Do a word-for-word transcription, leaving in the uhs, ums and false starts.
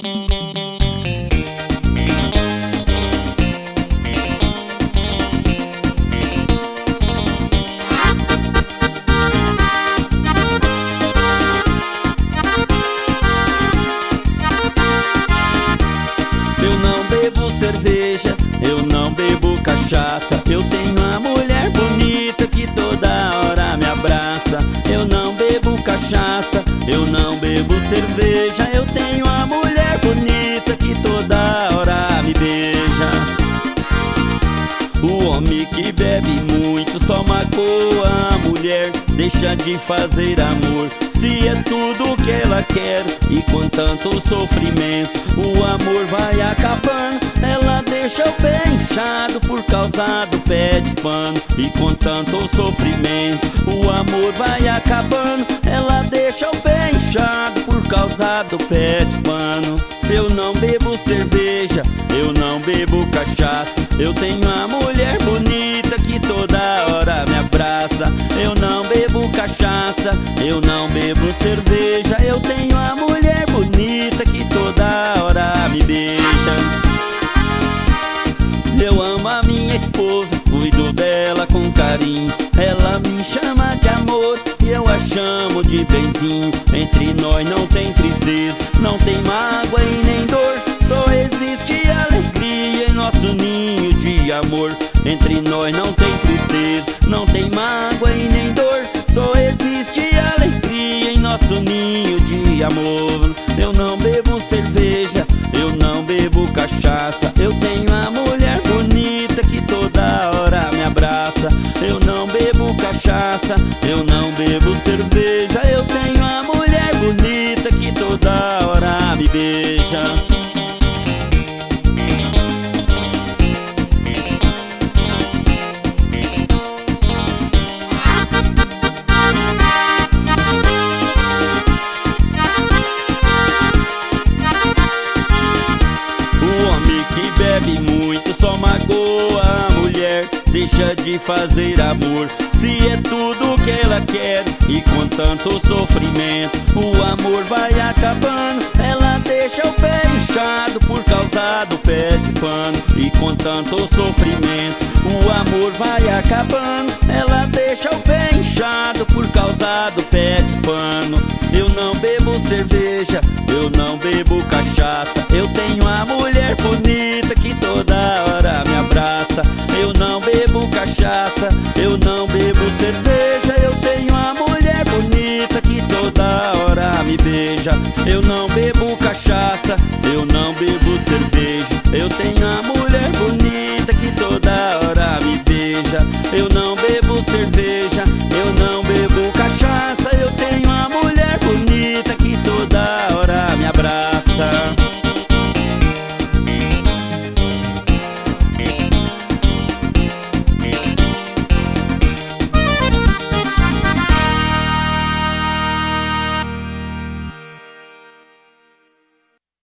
Eu não bebo cerveja, eu não bebo cachaça. Eu tenho uma mulher bonita que toda hora me abraça. Eu não bebo cachaça, eu não bebo cerveja. Eu tenho uma mulher bonita que toda hora me beija. O homem que bebe muito só magoa a mulher, deixa de fazer amor. Se é tudo que ela quer e com tanto sofrimento, o amor vai acabando. Ela deixa o pé inchado por causa do pé de pano. E com tanto sofrimento, o amor vai acabando. Ela deixa o pé inchado por causa do pé de pano. Eu não bebo cerveja, eu não bebo cachaça. Eu tenho uma mulher bonita que toda hora me abraça. Eu não bebo cachaça, eu não bebo cerveja. Eu tenho uma mulher bonita que toda hora me beija. Eu amo a minha esposa, cuido dela com carinho. Ela me chama de amor e eu a chamo de benzinho. Entre nós não tem tristeza, não tem mágoa e nem dor. Só existe alegria em nosso ninho de amor. Entre nós não tem tristeza, não tem mágoa e nem dor. Só existe alegria em nosso ninho de amor. Eu não bebo cerveja, eu não bebo cachaça. Eu tenho uma mulher bonita que toda hora me abraça. Eu não bebo cachaça, eu não bebo cerveja. Eu tenho uma mulher bonita que toda hora me beija. Bebe muito, só magoa a mulher, deixa de fazer amor. Se é tudo que ela quer e com tanto sofrimento, o amor vai acabando. Ela deixa o pé inchado por causa do pé de pano. E com tanto sofrimento, o amor vai acabando. Ela deixa o pé inchado por causa do pé de pano. Eu não bebo cerveja, eu não bebo cachaça. Eu tenho uma mulher bonita que toda hora me abraça. Eu não bebo cachaça, eu não bebo cerveja. Eu tenho uma mulher bonita que toda hora me beija. Eu não bebo cachaça, eu não bebo cerveja. Eu tenho uma mulher bonita que toda hora me beija. Eu não